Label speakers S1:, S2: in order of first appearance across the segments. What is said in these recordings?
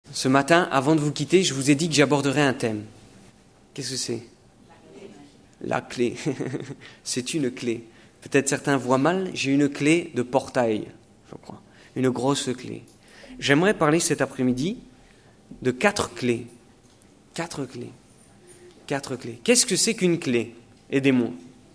S1: Ce matin, avant de vous quitter, je vous ai dit que j'aborderais un thème. Qu'est-ce que c'est ? La clé. C'est une clé. Peut-être certains voient mal, j'ai une clé de portail, je crois. Une grosse clé. J'aimerais parler cet après-midi de 4 clés. 4 clés. 4 clés. Qu'est-ce que c'est qu'une clé ? Aidez-moi.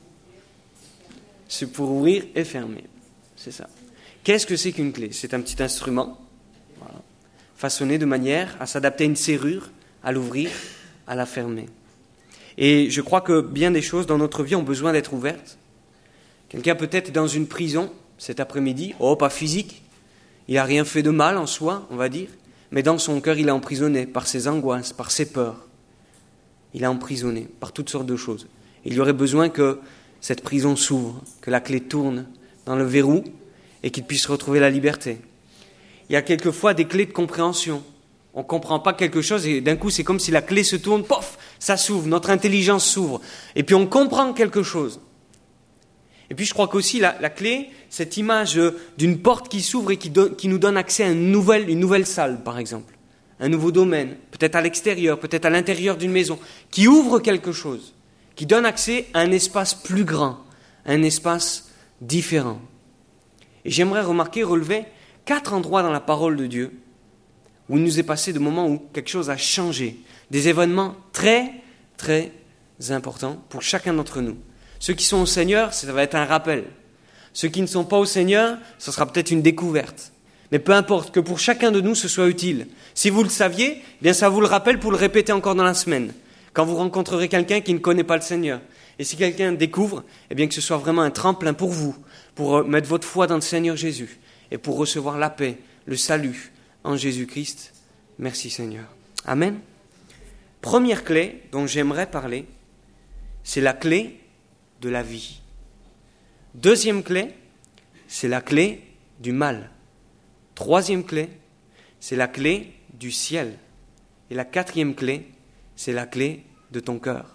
S1: C'est pour ouvrir et fermer. C'est ça. Qu'est-ce que c'est qu'une clé ? C'est un petit instrument, voilà, façonné de manière à s'adapter à une serrure, à l'ouvrir, à la fermer. Et je crois que bien des choses dans notre vie ont besoin d'être ouvertes. Quelqu'un peut-être est dans une prison cet après-midi, pas physique, il n'a rien fait de mal en soi, on va dire, mais dans son cœur il est emprisonné par ses angoisses, par ses peurs. Il est emprisonné par toutes sortes de choses. Il y aurait besoin que cette prison s'ouvre, que la clé tourne dans le verrou et qu'il puisse retrouver la liberté. Il y a quelquefois des clés de compréhension. On ne comprend pas quelque chose et d'un coup c'est comme si la clé se tourne, pof, ça s'ouvre, notre intelligence s'ouvre. Et puis on comprend quelque chose. Et puis je crois qu'aussi la clé, cette image d'une porte qui s'ouvre et qui nous donne accès à une nouvelle salle par exemple. Un nouveau domaine, peut-être à l'extérieur, peut-être à l'intérieur d'une maison, qui ouvre quelque chose, qui donne accès à un espace plus grand, un espace différent. Et j'aimerais relever 4 endroits dans la parole de Dieu où il nous est passé de moments où quelque chose a changé, des événements très, très importants pour chacun d'entre nous. Ceux qui sont au Seigneur, ça va être un rappel. Ceux qui ne sont pas au Seigneur, ce sera peut-être une découverte. Mais peu importe, que pour chacun de nous, ce soit utile. Si vous le saviez, eh bien ça vous le rappelle pour le répéter encore dans la semaine. Quand vous rencontrerez quelqu'un qui ne connaît pas le Seigneur. Et si quelqu'un découvre, eh bien que ce soit vraiment un tremplin pour vous, pour mettre votre foi dans le Seigneur Jésus et pour recevoir la paix, le salut en Jésus-Christ. Merci Seigneur. Amen. Première clé dont j'aimerais parler, c'est la clé de la vie. Deuxième clé, c'est la clé du mal. Troisième clé, c'est la clé du ciel. Et la 4e clé, c'est la clé de ton cœur.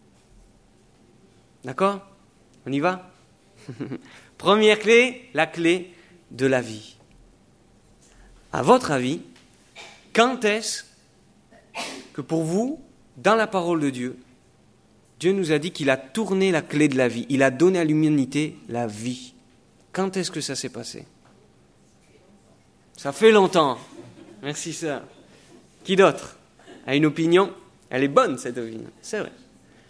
S1: D'accord ? On y va ? Première clé, la clé de la vie. À votre avis, quand est-ce que pour vous, dans la parole de Dieu, Dieu nous a dit qu'il a tourné la clé de la vie. Il a donné à l'humanité la vie. Quand est-ce que ça s'est passé ? Ça fait longtemps. Merci sœur. Qui d'autre a une opinion ? Elle est bonne cette opinion. C'est vrai. Comment ?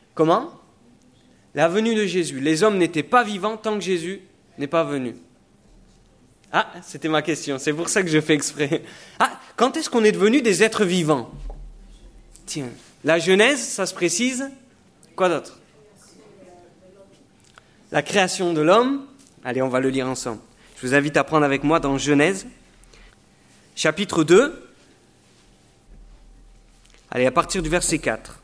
S1: La venue de Jésus. Les hommes n'étaient pas vivants tant que Jésus n'est pas venu. Ah, c'était ma question. C'est pour ça que je fais exprès. Ah, quand est-ce qu'on est devenu des êtres vivants ? Tiens, la Genèse, ça se précise. Quoi d'autre ? La création de l'homme. Allez, on va le lire ensemble. Je vous invite à prendre avec moi dans Genèse, chapitre 2. Allez, à partir du verset 4.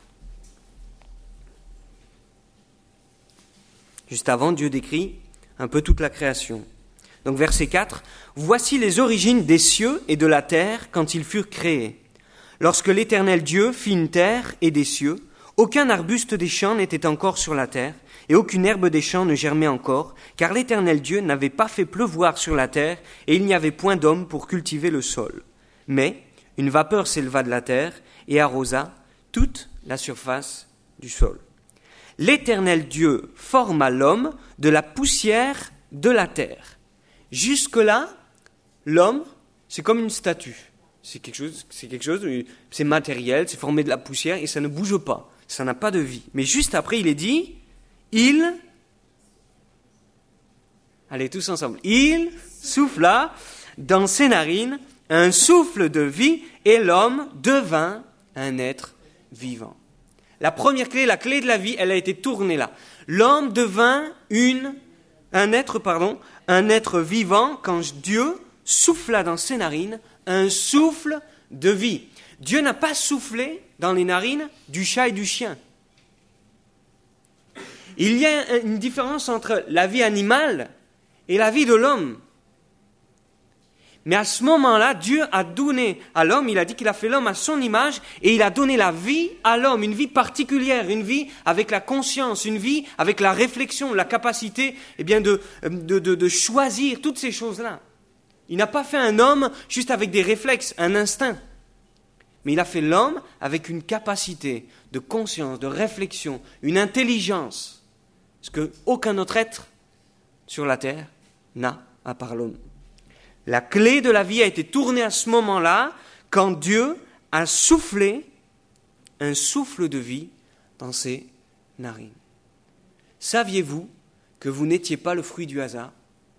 S1: Juste avant, Dieu décrit un peu toute la création. Donc verset 4. « Voici les origines des cieux et de la terre quand ils furent créés. Lorsque l'Éternel Dieu fit une terre et des cieux, aucun arbuste des champs n'était encore sur la terre, et aucune herbe des champs ne germait encore, car l'Éternel Dieu n'avait pas fait pleuvoir sur la terre, et il n'y avait point d'homme pour cultiver le sol. Mais une vapeur s'éleva de la terre et arrosa toute la surface du sol. L'Éternel Dieu forma l'homme de la poussière de la terre. » Jusque-là, l'homme, c'est comme une statue. C'est quelque chose, c'est matériel, c'est formé de la poussière et ça ne bouge pas. Ça n'a pas de vie. Mais juste après, il est dit, allez tous ensemble, il souffla dans ses narines un souffle de vie et l'homme devint un être vivant. La première clé, la clé de la vie, elle a été tournée là. L'homme devint un être vivant quand Dieu souffla dans ses narines un souffle de vie. Dieu n'a pas soufflé dans les narines du chat et du chien. Il y a une différence entre la vie animale et la vie de l'homme. Mais à ce moment-là, Dieu a donné à l'homme, il a dit qu'il a fait l'homme à son image, et il a donné la vie à l'homme, une vie particulière, une vie avec la conscience, une vie avec la réflexion, la capacité de choisir toutes ces choses-là. Il n'a pas fait un homme juste avec des réflexes, un instinct. mais il a fait l'homme avec une capacité de conscience, de réflexion, une intelligence, ce qu'aucun autre être sur la terre n'a à part l'homme. La clé de la vie a été tournée à ce moment-là, quand Dieu a soufflé un souffle de vie dans ses narines. Saviez-vous que vous n'étiez pas le fruit du hasard?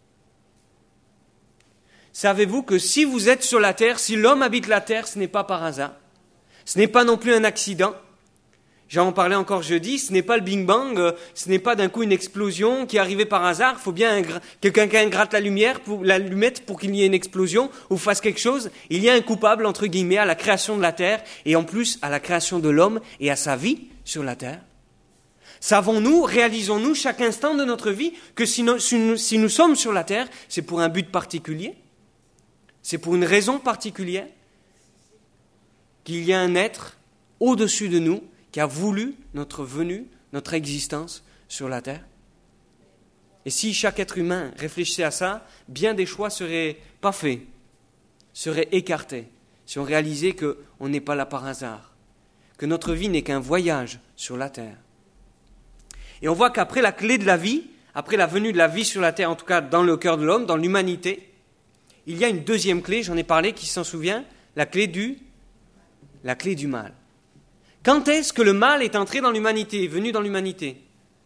S1: Savez-vous que si vous êtes sur la terre, si l'homme habite la terre, ce n'est pas par hasard? Ce n'est pas non plus un accident. J'en parlais encore jeudi, ce n'est pas le Big Bang, ce n'est pas d'un coup une explosion qui est arrivée par hasard. Il faut bien que quelqu'un gratte l'allumette pour qu'il y ait une explosion ou fasse quelque chose. Il y a un coupable, entre guillemets, à la création de la terre et en plus à la création de l'homme et à sa vie sur la terre. Savons-nous, réalisons-nous chaque instant de notre vie que si nous sommes sur la terre, c'est pour un but particulier? C'est pour une raison particulière? Qu'il y a un être au-dessus de nous qui a voulu notre venue, notre existence sur la terre? Et si chaque être humain réfléchissait à ça, bien des choix seraient pas faits, seraient écartés, si on réalisait qu'on n'est pas là par hasard, que notre vie n'est qu'un voyage sur la terre. Et on voit qu'après la clé de la vie, après la venue de la vie sur la terre, en tout cas dans le cœur de l'homme, dans l'humanité, il y a une deuxième clé, j'en ai parlé, qui s'en souvient, la clé du mal. Quand est-ce que le mal est entré dans l'humanité, est venu dans l'humanité?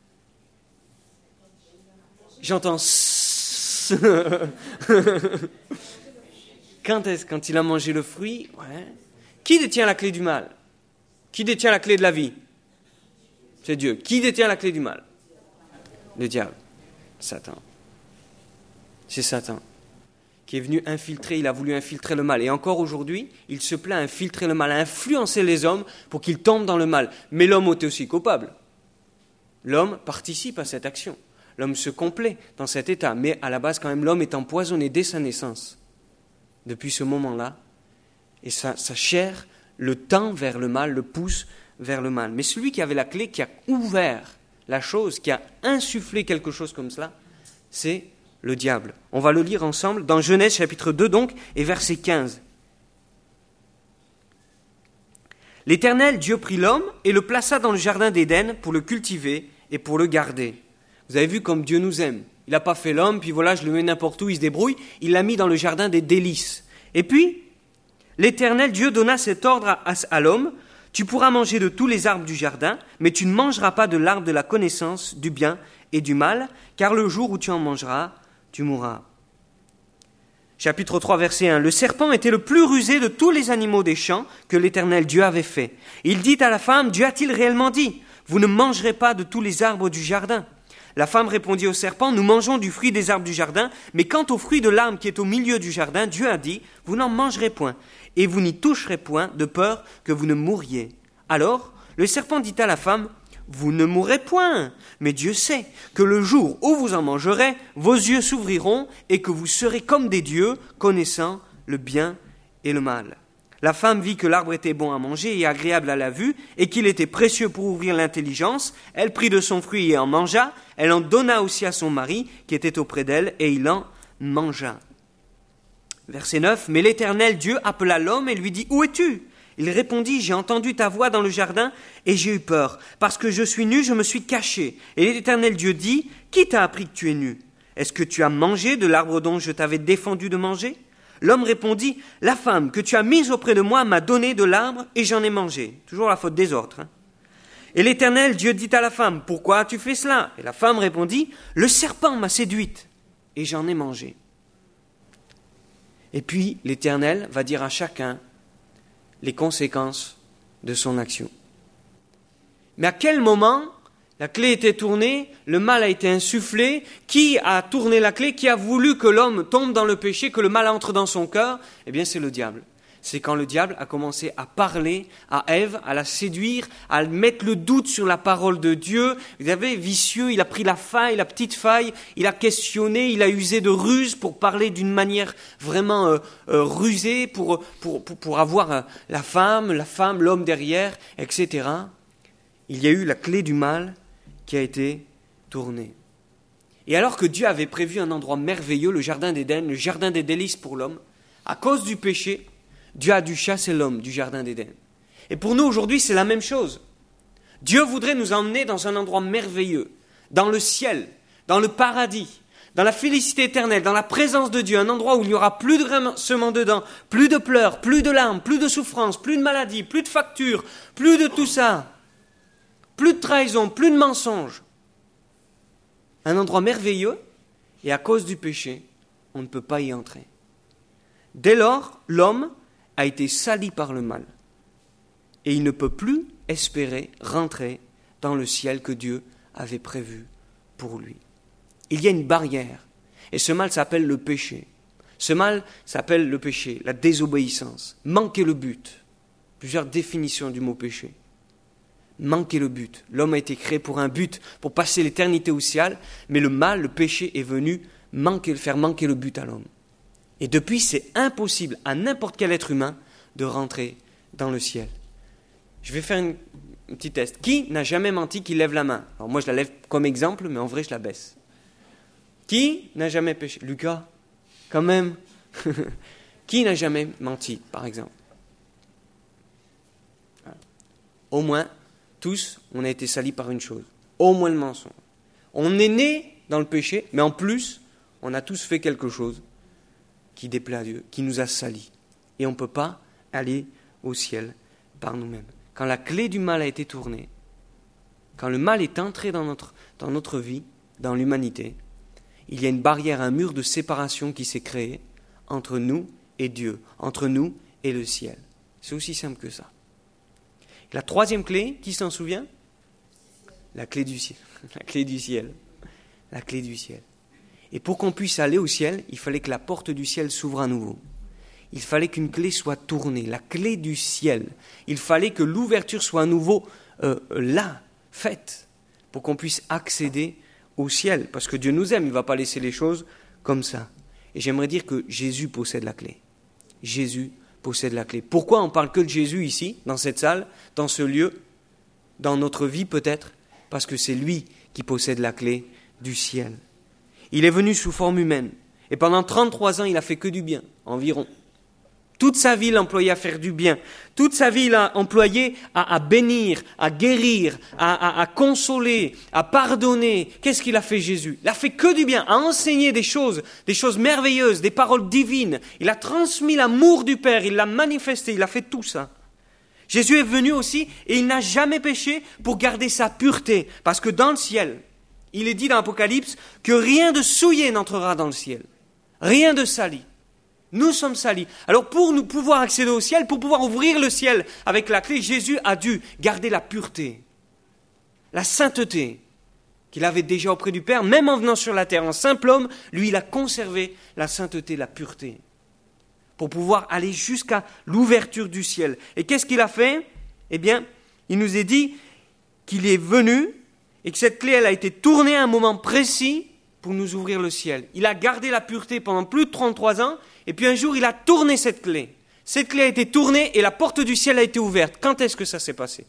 S1: J'entends Quand est-ce? Quand il a mangé le fruit? Ouais. Qui détient la clé du mal? Qui détient la clé de la vie? C'est Dieu. Qui détient la clé du mal? Le diable. Satan. C'est Satan qui est venu infiltrer, il a voulu infiltrer le mal. Et encore aujourd'hui, il se plaît à infiltrer le mal, à influencer les hommes pour qu'ils tombent dans le mal. Mais l'homme est aussi coupable. L'homme participe à cette action. L'homme se complaît dans cet état. Mais à la base, quand même, l'homme est empoisonné dès sa naissance. Depuis ce moment-là, et sa chair le tend vers le mal, le pousse vers le mal. Mais celui qui avait la clé, qui a ouvert la chose, qui a insufflé quelque chose comme cela, c'est le diable. On va le lire ensemble dans Genèse chapitre 2 donc et verset 15. L'Éternel Dieu prit l'homme et le plaça dans le jardin d'Éden pour le cultiver et pour le garder. Vous avez vu comme Dieu nous aime. Il n'a pas fait l'homme, puis voilà, je le mets n'importe où, il se débrouille. Il l'a mis dans le jardin des délices. Et puis, l'Éternel Dieu donna cet ordre à l'homme: tu pourras manger de tous les arbres du jardin, mais tu ne mangeras pas de l'arbre de la connaissance du bien et du mal, car le jour où tu en mangeras, tu mourras. Chapitre 3, verset 1. Le serpent était le plus rusé de tous les animaux des champs que l'Éternel Dieu avait fait. Il dit à la femme: Dieu a-t-il réellement dit: vous ne mangerez pas de tous les arbres du jardin? La femme répondit au serpent: nous mangeons du fruit des arbres du jardin, mais quant au fruit de l'arbre qui est au milieu du jardin, Dieu a dit: vous n'en mangerez point, et vous n'y toucherez point, de peur que vous ne mouriez. Alors, le serpent dit à la femme: vous ne mourrez point, mais Dieu sait que le jour où vous en mangerez, vos yeux s'ouvriront et que vous serez comme des dieux, connaissant le bien et le mal. La femme vit que l'arbre était bon à manger et agréable à la vue, et qu'il était précieux pour ouvrir l'intelligence. Elle prit de son fruit et en mangea. Elle en donna aussi à son mari, qui était auprès d'elle, et il en mangea. Verset 9. Mais l'Éternel Dieu appela l'homme et lui dit: où es-tu? Il répondit: j'ai entendu ta voix dans le jardin et j'ai eu peur. Parce que je suis nu, je me suis caché. Et l'Éternel Dieu dit: qui t'a appris que tu es nu? Est-ce que tu as mangé de l'arbre dont je t'avais défendu de manger? L'homme répondit: la femme que tu as mise auprès de moi m'a donné de l'arbre et j'en ai mangé. Toujours la faute des autres. Et l'Éternel Dieu dit à la femme: pourquoi as-tu fait cela? Et la femme répondit: le serpent m'a séduite et j'en ai mangé. Et puis l'Éternel va dire à chacun les conséquences de son action. Mais à quel moment la clé était tournée, le mal a été insufflé? Qui a tourné la clé? Qui a voulu que l'homme tombe dans le péché, que le mal entre dans son cœur? Eh bien, c'est le diable. C'est quand le diable a commencé à parler à Ève, à la séduire, à mettre le doute sur la parole de Dieu. Vous savez, vicieux, il a pris la petite faille, il a questionné, il a usé de ruse pour parler d'une manière vraiment rusée, pour avoir la femme, l'homme derrière, etc. Il y a eu la clé du mal qui a été tournée. Et alors que Dieu avait prévu un endroit merveilleux, le jardin d'Éden, le jardin des délices pour l'homme, à cause du péché, Dieu a dû chasser l'homme du jardin d'Éden. Et pour nous aujourd'hui, c'est la même chose. Dieu voudrait nous emmener dans un endroit merveilleux, dans le ciel, dans le paradis, dans la félicité éternelle, dans la présence de Dieu, un endroit où il n'y aura plus de grincement de dents, plus de pleurs, plus de larmes, plus de souffrances, plus de maladies, plus de factures, plus de tout ça, plus de trahison, plus de mensonges. Un endroit merveilleux, et à cause du péché, on ne peut pas y entrer. Dès lors, l'homme a été sali par le mal, et il ne peut plus espérer rentrer dans le ciel que Dieu avait prévu pour lui. Il y a une barrière, et ce mal s'appelle le péché. Ce mal s'appelle le péché, la désobéissance, manquer le but. Plusieurs définitions du mot péché. Manquer le but. L'homme a été créé pour un but, pour passer l'éternité au ciel, mais le mal, le péché est venu faire manquer le but à l'homme. Et depuis, c'est impossible à n'importe quel être humain de rentrer dans le ciel. Je vais faire un petit test. Qui n'a jamais menti, qui lève la main? Alors moi, je la lève comme exemple, mais en vrai, je la baisse. Qui n'a jamais péché? Lucas, quand même. Qui n'a jamais menti, par exemple? Au moins, tous, on a été salis par une chose. Au moins le mensonge. On est né dans le péché, mais en plus, on a tous fait quelque chose qui déplaît à Dieu, qui nous a salis. Et on ne peut pas aller au ciel par nous-mêmes. Quand la clé du mal a été tournée, quand le mal est entré dans notre vie, dans l'humanité, il y a une barrière, un mur de séparation qui s'est créé entre nous et Dieu, entre nous et le ciel. C'est aussi simple que ça. La troisième clé, qui s'en souvient? La clé du ciel. La clé du ciel. La clé du ciel. Et pour qu'on puisse aller au ciel, il fallait que la porte du ciel s'ouvre à nouveau. Il fallait qu'une clé soit tournée, la clé du ciel. Il fallait que l'ouverture soit à nouveau là, faite, pour qu'on puisse accéder au ciel. Parce que Dieu nous aime, il ne va pas laisser les choses comme ça. Et j'aimerais dire que Jésus possède la clé. Jésus possède la clé. Pourquoi on parle que de Jésus ici, dans cette salle, dans ce lieu, dans notre vie peut-être? Parce que c'est lui qui possède la clé du ciel. Il est venu sous forme humaine. Et pendant 33 ans, il a fait que du bien, environ. Toute sa vie, il a employé à faire du bien. Toute sa vie, il a employé à bénir, à guérir, à consoler, à pardonner. Qu'est-ce qu'il a fait, Jésus? Il a fait que du bien, à enseigner des choses merveilleuses, des paroles divines. Il a transmis l'amour du Père, il l'a manifesté, il a fait tout ça. Jésus est venu aussi et il n'a jamais péché pour garder sa pureté. Parce que dans le ciel, il est dit dans l'Apocalypse que rien de souillé n'entrera dans le ciel. Rien de sali. Nous sommes salis. Alors pour nous pouvoir accéder au ciel, pour pouvoir ouvrir le ciel avec la clé, Jésus a dû garder la pureté, la sainteté qu'il avait déjà auprès du Père, même en venant sur la terre en simple homme, lui il a conservé la sainteté, la pureté, pour pouvoir aller jusqu'à l'ouverture du ciel. Et qu'est-ce qu'il a fait? Eh bien, il nous est dit qu'il est venu et que cette clé elle a été tournée à un moment précis pour nous ouvrir le ciel. Il a gardé la pureté pendant plus de 33 ans, et puis un jour, il a tourné cette clé. Cette clé a été tournée et la porte du ciel a été ouverte. Quand est-ce que ça s'est passé?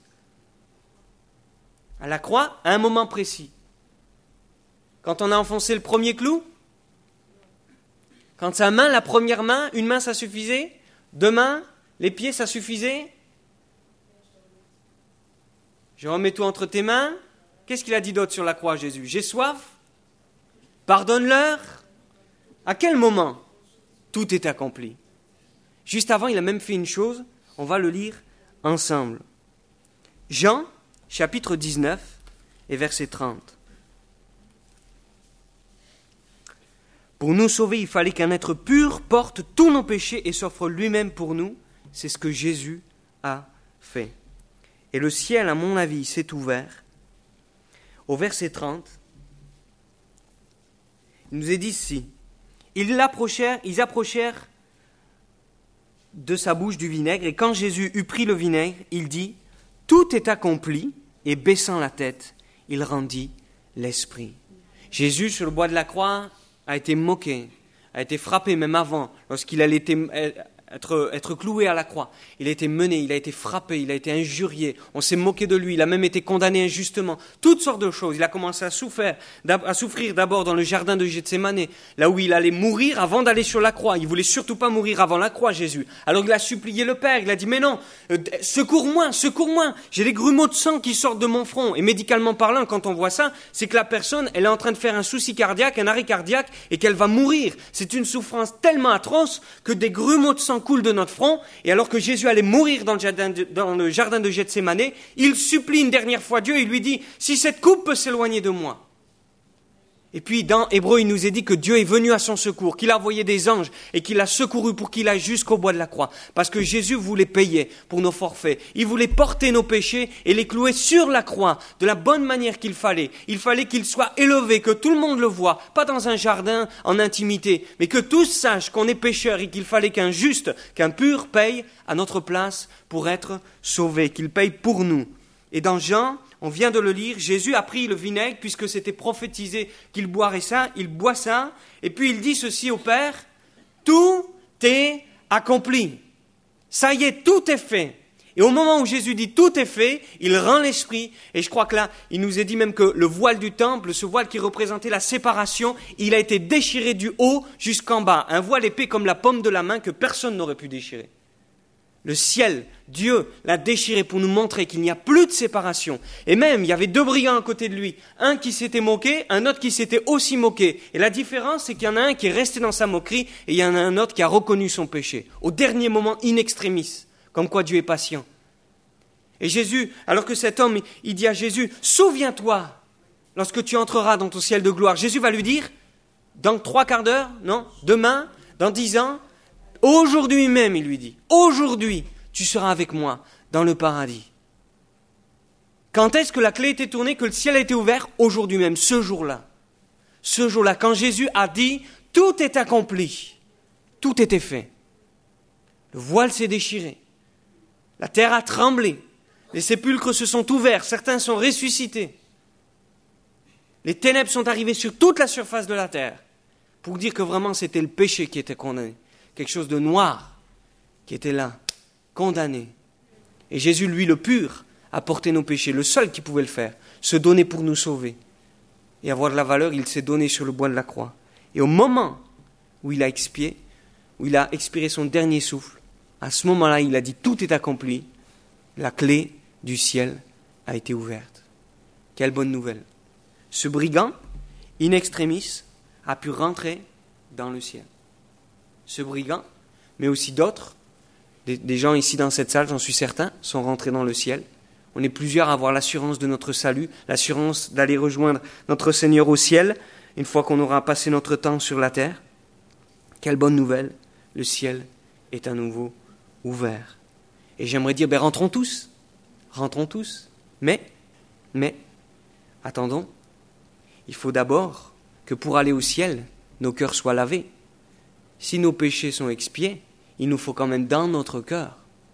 S1: À la croix, à un moment précis. Quand on a enfoncé le premier clou? Quand sa main, la première main, une main ça suffisait? Deux mains, les pieds ça suffisait? Je remets tout entre tes mains. Qu'est-ce qu'il a dit d'autre sur la croix, Jésus? J'ai soif? Pardonne-leur. À quel moment tout est accompli? Juste avant, il a même fait une chose, on va le lire ensemble. Jean, chapitre 19 et verset 30. Pour nous sauver, il fallait qu'un être pur porte tous nos péchés et s'offre lui-même pour nous. C'est ce que Jésus a fait. Et le ciel, à mon avis, s'est ouvert. Au verset 30, il nous est dit ici, ils approchèrent de sa bouche du vinaigre, et quand Jésus eut pris le vinaigre, il dit, « Tout est accompli », et baissant la tête, il rendit l'esprit. Jésus, sur le bois de la croix, a été moqué, a été frappé même avant, lorsqu'il allait être cloué à la croix. Il a été mené, il a été frappé, il a été injurié, on s'est moqué de lui, il a même été condamné injustement. Toutes sortes de choses. Il a commencé à souffrir d'abord dans le jardin de Gethsémane, là où il allait mourir avant d'aller sur la croix. Il voulait surtout pas mourir avant la croix, Jésus. Alors il a supplié le Père, il a dit, mais non, secours-moi, j'ai des grumeaux de sang qui sortent de mon front. Et médicalement parlant, quand on voit ça, c'est que la personne, elle est en train de faire un souci cardiaque, un arrêt cardiaque, et qu'elle va mourir. C'est une souffrance tellement atroce que des grumeaux de sang coulent de notre front, et alors que Jésus allait mourir dans le jardin de Gethsémane, il supplie une dernière fois Dieu et lui dit, si cette coupe peut s'éloigner de moi. Et puis dans Hébreux, il nous est dit que Dieu est venu à son secours, qu'il a envoyé des anges et qu'il a secouru pour qu'il aille jusqu'au bois de la croix. Parce que Jésus voulait payer pour nos forfaits. Il voulait porter nos péchés et les clouer sur la croix de la bonne manière qu'il fallait. Il fallait qu'il soit élevé, que tout le monde le voie, pas dans un jardin en intimité, mais que tous sachent qu'on est pécheurs et qu'il fallait qu'un juste, qu'un pur paye à notre place pour être sauvé, qu'il paye pour nous. Et dans Jean, on vient de le lire, Jésus a pris le vinaigre puisque c'était prophétisé qu'il boirait ça, il boit ça, et puis il dit ceci au Père, tout est accompli. Ça y est, tout est fait. Et au moment où Jésus dit tout est fait, il rend l'esprit, et je crois que là, il nous est dit même que le voile du temple, ce voile qui représentait la séparation, il a été déchiré du haut jusqu'en bas. Un voile épais comme la paume de la main que personne n'aurait pu déchirer. Le ciel, Dieu l'a déchiré pour nous montrer qu'il n'y a plus de séparation. Et même, il y avait deux brigands à côté de lui. Un qui s'était moqué, un autre qui s'était aussi moqué. Et la différence, c'est qu'il y en a un qui est resté dans sa moquerie et il y en a un autre qui a reconnu son péché. Au dernier moment, in extremis. Comme quoi Dieu est patient. Et Jésus, alors que cet homme, il dit à Jésus, souviens-toi, lorsque tu entreras dans ton ciel de gloire. Jésus va lui dire, dans 3 quarts d'heure, non, demain, dans 10 ans, aujourd'hui même, il lui dit, aujourd'hui, tu seras avec moi dans le paradis. Quand est-ce que la clé était tournée, que le ciel a été ouvert? Aujourd'hui même, ce jour-là. Ce jour-là, quand Jésus a dit, tout est accompli, tout était fait. Le voile s'est déchiré, la terre a tremblé, les sépulcres se sont ouverts, certains sont ressuscités. Les ténèbres sont arrivées sur toute la surface de la terre, pour dire que vraiment c'était le péché qui était condamné. Quelque chose de noir qui était là, condamné. Et Jésus, lui, le pur, a porté nos péchés, le seul qui pouvait le faire, se donner pour nous sauver. Et avoir de la valeur, il s'est donné sur le bois de la croix. Et au moment où il a expié, où il a expiré son dernier souffle, à ce moment-là, il a dit, tout est accompli, la clé du ciel a été ouverte. Quelle bonne nouvelle. Ce brigand, in extremis, a pu rentrer dans le ciel. Ce brigand, mais aussi d'autres, des gens ici dans cette salle, j'en suis certain, sont rentrés dans le ciel. On est plusieurs à avoir l'assurance de notre salut, l'assurance d'aller rejoindre notre Seigneur au ciel, une fois qu'on aura passé notre temps sur la terre. Quelle bonne nouvelle, le ciel est à nouveau ouvert. Et j'aimerais dire, rentrons tous, mais, attendons, il faut d'abord que pour aller au ciel, nos cœurs soient lavés. Si nos péchés sont expiés, il nous faut quand même dans notre cœur.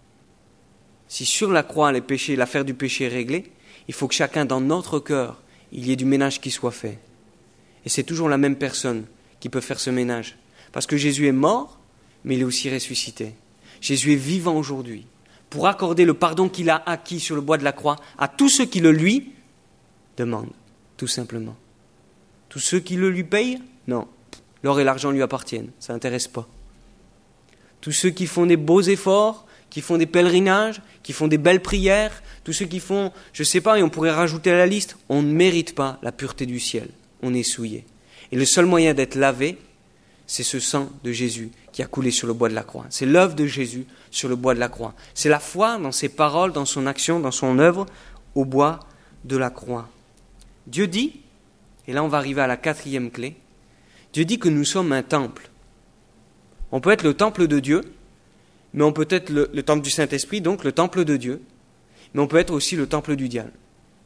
S1: Si sur la croix, l'affaire du péché est réglée, il faut que chacun dans notre cœur, il y ait du ménage qui soit fait. Et c'est toujours la même personne qui peut faire ce ménage. Parce que Jésus est mort, mais il est aussi ressuscité. Jésus est vivant aujourd'hui pour accorder le pardon qu'il a acquis sur le bois de la croix à tous ceux qui le lui demandent, tout simplement. Tous ceux qui le lui payent, non. L'or et l'argent lui appartiennent, ça n'intéresse pas. Tous ceux qui font des beaux efforts, qui font des pèlerinages, qui font des belles prières, tous ceux qui font, je ne sais pas, et on pourrait rajouter à la liste, on ne mérite pas la pureté du ciel, on est souillé. Et le seul moyen d'être lavé, c'est ce sang de Jésus qui a coulé sur le bois de la croix. C'est l'œuvre de Jésus sur le bois de la croix. C'est la foi dans ses paroles, dans son action, dans son œuvre, au bois de la croix. Dieu dit, et là on va arriver à la 4e clé, Dieu dit que nous sommes un temple. On peut être le temple de Dieu, mais on peut être le temple du Saint-Esprit, donc le temple de Dieu, mais on peut être aussi le temple du diable.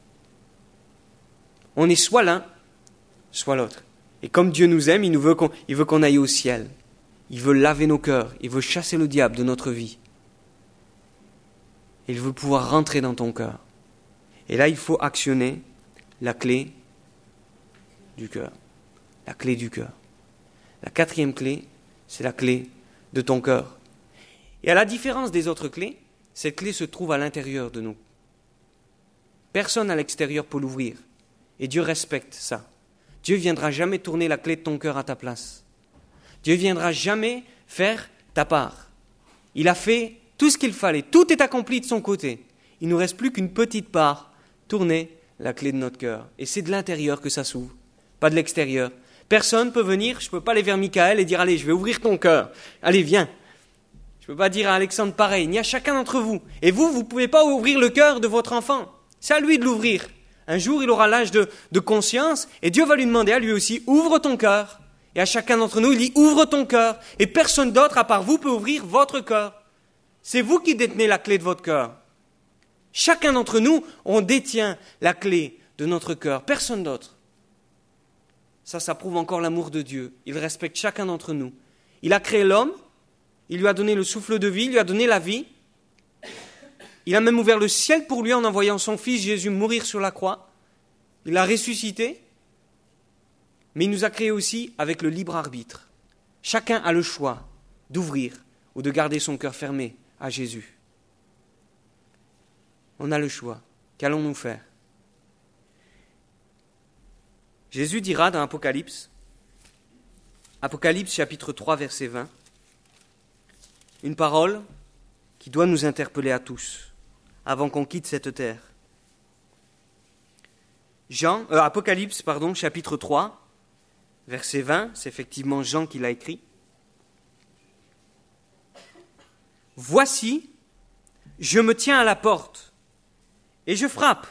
S1: On est soit l'un, soit l'autre. Et comme Dieu nous aime, il veut qu'on aille au ciel. Il veut laver nos cœurs, il veut chasser le diable de notre vie. Il veut pouvoir rentrer dans ton cœur. Et là, il faut actionner la clé du cœur. La clé du cœur. La 4e clé, c'est la clé de ton cœur. Et à la différence des autres clés, cette clé se trouve à l'intérieur de nous. Personne à l'extérieur peut l'ouvrir. Et Dieu respecte ça. Dieu ne viendra jamais tourner la clé de ton cœur à ta place. Dieu ne viendra jamais faire ta part. Il a fait tout ce qu'il fallait. Tout est accompli de son côté. Il ne nous reste plus qu'une petite part. Tourner la clé de notre cœur. Et c'est de l'intérieur que ça s'ouvre, pas de l'extérieur. Personne ne peut venir, je ne peux pas aller vers Michael et dire « Allez, je vais ouvrir ton cœur. Allez, viens ». Je ne peux pas dire à Alexandre pareil, ni à chacun d'entre vous. Et vous ne pouvez pas ouvrir le cœur de votre enfant. C'est à lui de l'ouvrir. Un jour, il aura l'âge de conscience et Dieu va lui demander à lui aussi « Ouvre ton cœur ». Et à chacun d'entre nous, il dit « Ouvre ton cœur ». Et personne d'autre, à part vous, peut ouvrir votre cœur. C'est vous qui détenez la clé de votre cœur. Chacun d'entre nous, on détient la clé de notre cœur. Personne d'autre. Ça prouve encore l'amour de Dieu. Il respecte chacun d'entre nous. Il a créé l'homme. Il lui a donné le souffle de vie. Il lui a donné la vie. Il a même ouvert le ciel pour lui en envoyant son fils Jésus mourir sur la croix. Il l'a ressuscité. Mais il nous a créés aussi avec le libre arbitre. Chacun a le choix d'ouvrir ou de garder son cœur fermé à Jésus. On a le choix. Qu'allons-nous faire ? Jésus dira dans Apocalypse chapitre 3, verset 20, une parole qui doit nous interpeller à tous, avant qu'on quitte cette terre. Apocalypse, chapitre 3, verset 20, c'est effectivement Jean qui l'a écrit. « Voici, je me tiens à la porte. Et je frappe.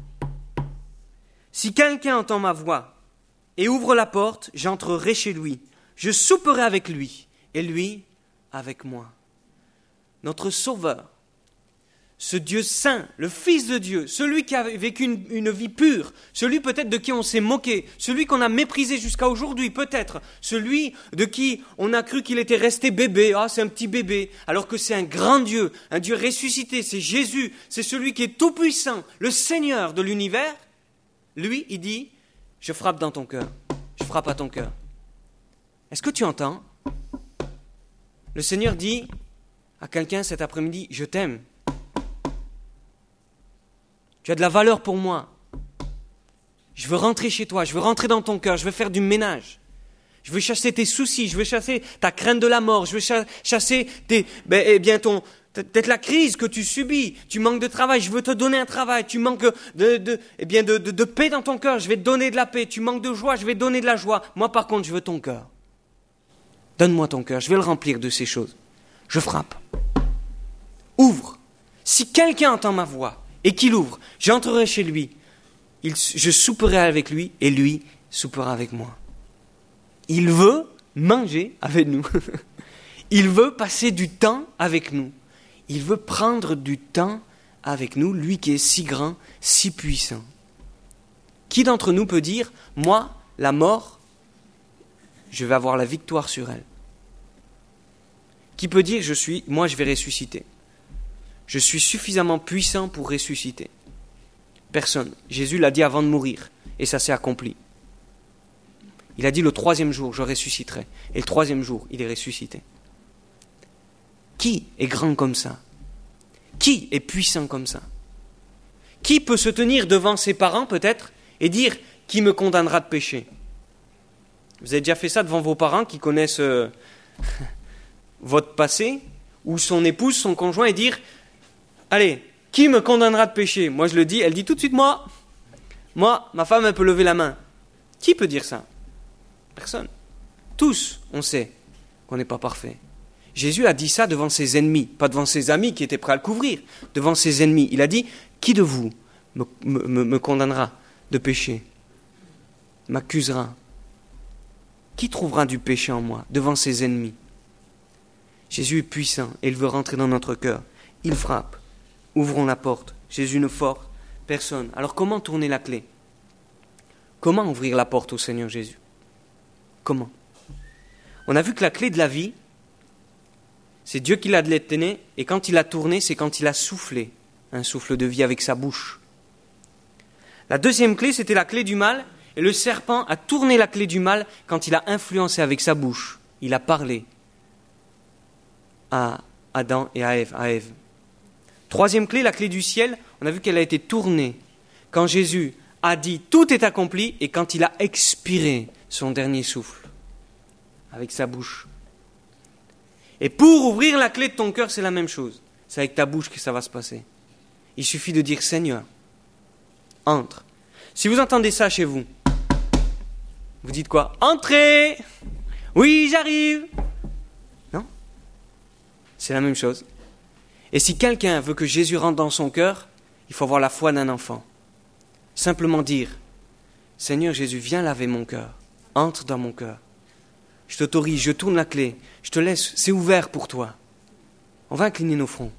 S1: Si quelqu'un entend ma voix et ouvre la porte, j'entrerai chez lui. Je souperai avec lui et lui avec moi. » Notre Sauveur, ce Dieu saint, le Fils de Dieu, celui qui a vécu une vie pure, celui peut-être de qui on s'est moqué, celui qu'on a méprisé jusqu'à aujourd'hui peut-être, celui de qui on a cru qu'il était resté bébé, c'est un petit bébé, alors que c'est un grand Dieu, un Dieu ressuscité, c'est Jésus, c'est celui qui est tout puissant, le Seigneur de l'univers. Lui, il dit, je frappe dans ton cœur, je frappe à ton cœur. Est-ce que tu entends ? Le Seigneur dit à quelqu'un cet après-midi, je t'aime. Tu as de la valeur pour moi. Je veux rentrer chez toi, je veux rentrer dans ton cœur, je veux faire du ménage. Je veux chasser tes soucis, je veux chasser ta crainte de la mort, je veux chasser peut-être la crise que tu subis. Tu manques de travail, je veux te donner un travail. Tu manques de paix dans ton cœur, je vais te donner de la paix. Tu manques de joie, je vais te donner de la joie. Moi par contre, je veux ton cœur. Donne-moi ton cœur, je vais le remplir de ces choses. Je frappe. Ouvre. Si quelqu'un entend ma voix, et qu'il ouvre, j'entrerai chez lui, je souperai avec lui, et lui soupera avec moi. Il veut manger avec nous. Il veut passer du temps avec nous. Il veut prendre du temps avec nous, lui qui est si grand, si puissant. Qui d'entre nous peut dire, moi, la mort, je vais avoir la victoire sur elle ? Qui peut dire, moi je vais ressusciter ? Je suis suffisamment puissant pour ressusciter. Personne. Jésus l'a dit avant de mourir, et ça s'est accompli. Il a dit le 3e jour, je ressusciterai. Et le 3e jour, il est ressuscité. Qui est grand comme ça ? Qui est puissant comme ça ? Qui peut se tenir devant ses parents, peut-être, et dire « Qui me condamnera de péché ?» Vous avez déjà fait ça devant vos parents qui connaissent votre passé, ou son épouse, son conjoint, et dire « Allez, qui me condamnera de péché ?» Moi, je le dis, elle dit tout de suite « Moi, ma femme, elle peut lever la main. » Qui peut dire ça ? Personne. Tous, on sait qu'on n'est pas parfait. Jésus a dit ça devant ses ennemis, pas devant ses amis qui étaient prêts à le couvrir, devant ses ennemis. Il a dit « Qui de vous me condamnera de péché ? M'accusera ? Qui trouvera du péché en moi ?» Devant ses ennemis. Jésus est puissant et il veut rentrer dans notre cœur. Il frappe. Ouvrons la porte. Jésus ne force personne. Alors comment tourner la clé ? Comment ouvrir la porte au Seigneur Jésus ? Comment ? On a vu que la clé de la vie, c'est Dieu qui l'a détenue, et quand il a tourné, c'est quand il a soufflé un souffle de vie avec sa bouche. La deuxième clé, c'était la clé du mal, et le serpent a tourné la clé du mal quand il a influencé avec sa bouche. Il a parlé à Adam et à Ève. Troisième clé, la clé du ciel, on a vu qu'elle a été tournée quand Jésus a dit « tout est accompli » et quand il a expiré son dernier souffle avec sa bouche. Et pour ouvrir la clé de ton cœur, c'est la même chose. C'est avec ta bouche que ça va se passer. Il suffit de dire « Seigneur, entre ». Si vous entendez ça chez vous, vous dites quoi ? « Entrez !»« Oui, j'arrive !» Non ? C'est la même chose. Et si quelqu'un veut que Jésus rentre dans son cœur, il faut avoir la foi d'un enfant. Simplement dire « Seigneur Jésus, viens laver mon cœur. Entre dans mon cœur. Je t'autorise, je tourne la clé. Je te laisse, c'est ouvert pour toi. » On va incliner nos fronts.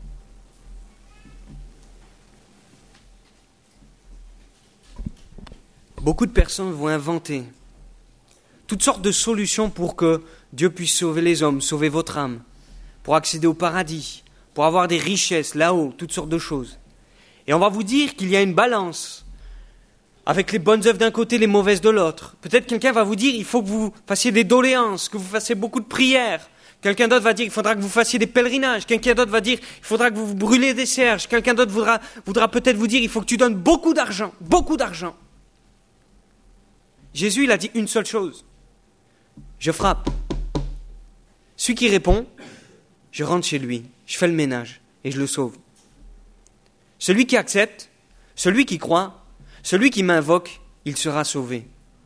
S1: Beaucoup de personnes vont inventer toutes sortes de solutions pour que Dieu puisse sauver les hommes, sauver votre âme, pour accéder au paradis, pour avoir des richesses là-haut, toutes sortes de choses. Et on va vous dire qu'il y a une balance avec les bonnes œuvres d'un côté, les mauvaises de l'autre. Peut-être quelqu'un va vous dire il faut que vous fassiez des doléances, que vous fassiez beaucoup de prières. Quelqu'un d'autre va dire il faudra que vous fassiez des pèlerinages. Quelqu'un d'autre va dire il faudra que vous brûliez des cierges. Quelqu'un d'autre voudra peut-être vous dire il faut que tu donnes beaucoup d'argent, beaucoup d'argent. Jésus, il a dit une seule chose. Je frappe. Celui qui répond, je rentre chez lui, je fais le ménage et je le sauve. Celui qui accepte, celui qui croit, celui qui m'invoque, il sera sauvé.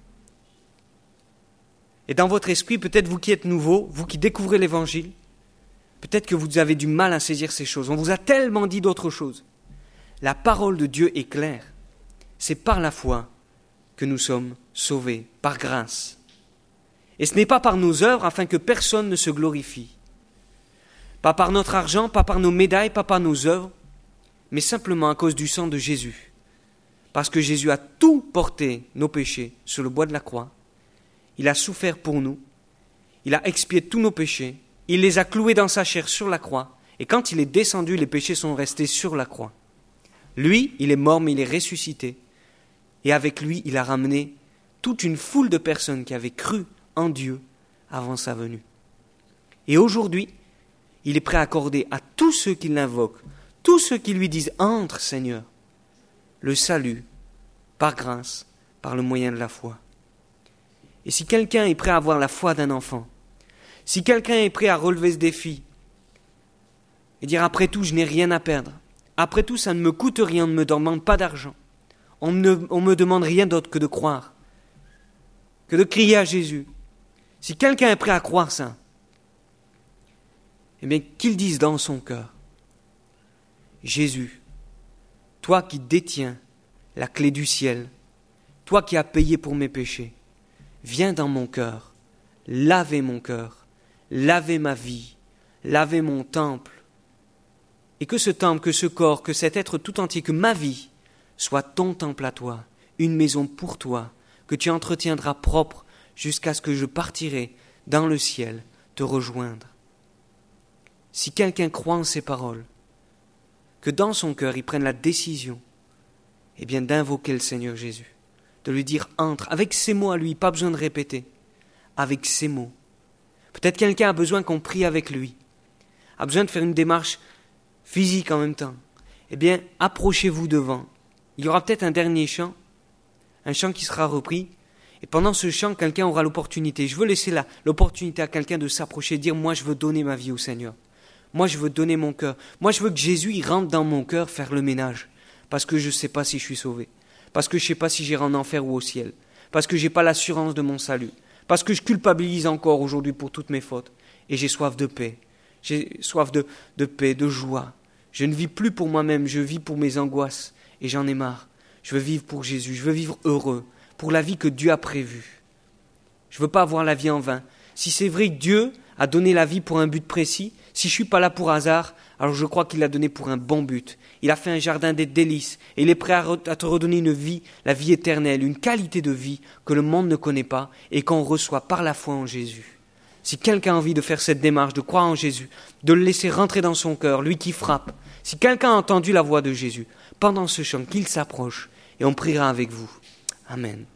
S1: Et dans votre esprit, peut-être vous qui êtes nouveau, vous qui découvrez l'Évangile, peut-être que vous avez du mal à saisir ces choses. On vous a tellement dit d'autres choses. La parole de Dieu est claire. C'est par la foi que nous sommes sauvés, par grâce. Et ce n'est pas par nos œuvres afin que personne ne se glorifie. Pas par notre argent, pas par nos médailles, pas par nos œuvres, mais simplement à cause du sang de Jésus. Parce que Jésus a tout porté nos péchés sur le bois de la croix. Il a souffert pour nous. Il a expié tous nos péchés. Il les a cloués dans sa chair sur la croix. Et quand il est descendu, les péchés sont restés sur la croix. Lui, il est mort, mais il est ressuscité. Et avec lui, il a ramené toute une foule de personnes qui avaient cru en Dieu avant sa venue. Et aujourd'hui, il est prêt à accorder à tous ceux qui l'invoquent, tous ceux qui lui disent « Entre, Seigneur », le salut, par grâce, par le moyen de la foi. Et si quelqu'un est prêt à avoir la foi d'un enfant, si quelqu'un est prêt à relever ce défi, et dire « Après tout, je n'ai rien à perdre. Après tout, ça ne me coûte rien, on ne me demande pas d'argent. On ne me demande rien d'autre que de croire, que de crier à Jésus. » Si quelqu'un est prêt à croire ça, eh bien, qu'il dise dans son cœur, Jésus, toi qui détiens la clé du ciel, toi qui as payé pour mes péchés, viens dans mon cœur, lavez mon cœur, lavez ma vie, lavez mon temple, et que ce temple, que ce corps, que cet être tout entier, que ma vie soit ton temple à toi, une maison pour toi, que tu entretiendras propre jusqu'à ce que je partirai dans le ciel te rejoindre. Si quelqu'un croit en ces paroles, que dans son cœur il prenne la décision, eh bien d'invoquer le Seigneur Jésus, de lui dire entre, avec ces mots à lui, pas besoin de répéter, avec ces mots. Peut-être quelqu'un a besoin qu'on prie avec lui, a besoin de faire une démarche physique en même temps. Eh bien, approchez-vous devant. Il y aura peut-être un dernier chant, un chant qui sera repris. Et pendant ce chant, quelqu'un aura l'opportunité. Je veux laisser l'opportunité à quelqu'un de s'approcher et dire « Moi, je veux donner ma vie au Seigneur. Moi, je veux donner mon cœur. Moi, je veux que Jésus il rentre dans mon cœur faire le ménage. Parce que je ne sais pas si je suis sauvé. Parce que je ne sais pas si j'irai en enfer ou au ciel. Parce que je n'ai pas l'assurance de mon salut. Parce que je culpabilise encore aujourd'hui pour toutes mes fautes. Et j'ai soif de paix. J'ai soif de paix, de joie. Je ne vis plus pour moi-même, je vis pour mes angoisses. Et j'en ai marre. Je veux vivre pour Jésus. Je veux vivre heureux. Pour la vie que Dieu a prévue. Je ne veux pas avoir la vie en vain. Si c'est vrai que Dieu a donné la vie pour un but précis, si je ne suis pas là pour hasard, alors je crois qu'il l'a donné pour un bon but. Il a fait un jardin des délices et il est prêt à te redonner une vie, la vie éternelle, une qualité de vie que le monde ne connaît pas et qu'on reçoit par la foi en Jésus. Si quelqu'un a envie de faire cette démarche, de croire en Jésus, de le laisser rentrer dans son cœur, lui qui frappe, si quelqu'un a entendu la voix de Jésus, pendant ce chant, qu'il s'approche et on priera avec vous. Amen.